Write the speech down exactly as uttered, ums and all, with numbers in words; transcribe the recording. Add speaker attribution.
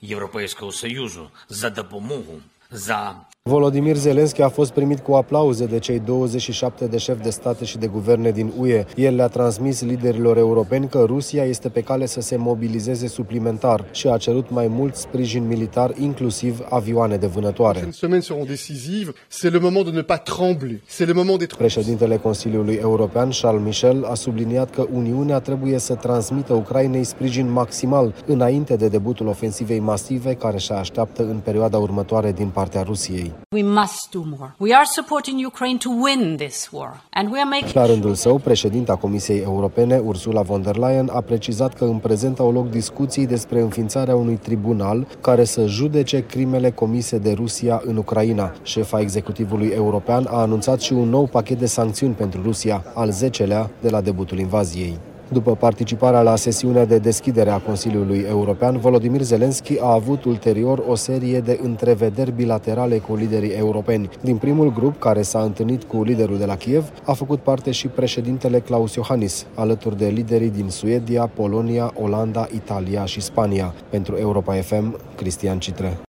Speaker 1: Європейського Союзу за допомогу, за
Speaker 2: Volodymyr Zelensky a fost primit cu aplauze de cei douăzeci și șapte de șefi de state și de guverne din U E. El le-a transmis liderilor europeni că Rusia este pe cale să se mobilizeze suplimentar și a cerut mai mult sprijin militar, inclusiv avioane de vânătoare. Președintele Consiliului European, Charles Michel, a subliniat că Uniunea trebuie să transmită Ucrainei sprijin maximal înainte de debutul ofensivei masive care se așteaptă în perioada următoare din partea Rusiei.
Speaker 3: We must do more. We are supporting Ukraine to win this war, and we are making.
Speaker 2: La rândul său, președinta Comisiei Europene, Ursula von der Leyen, a precizat că în prezent au loc discuții despre înființarea unui tribunal care să judece crimele comise de Rusia în Ucraina. Șefa executivului european a anunțat și un nou pachet de sancțiuni pentru Rusia, al zecelea de la debutul invaziei. După participarea la sesiunea de deschidere a Consiliului European, Volodymyr Zelensky a avut ulterior o serie de întrevederi bilaterale cu liderii europeni. Din primul grup, care s-a întâlnit cu liderul de la Kiev, a făcut parte și președintele Klaus Iohannis, alături de liderii din Suedia, Polonia, Olanda, Italia și Spania. Pentru Europa F M, Cristian Citre.